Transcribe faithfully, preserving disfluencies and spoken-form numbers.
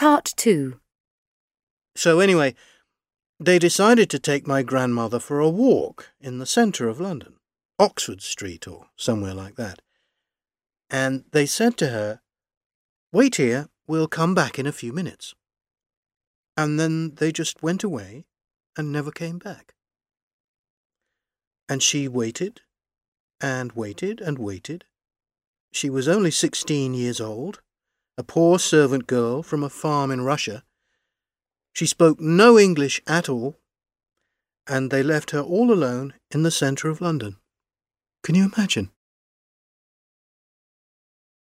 Part two. So anyway, they decided to take my grandmother for a walk in the centre of London, Oxford Street or somewhere like that. And they said to her, "Wait here, we'll come back in a few minutes." And then they just went away and never came back. And she waited and waited and waited. She was only sixteen years old, a poor servant girl from a farm in Russia. She spoke no English at all, and they left her all alone in the centre of London. Can you imagine?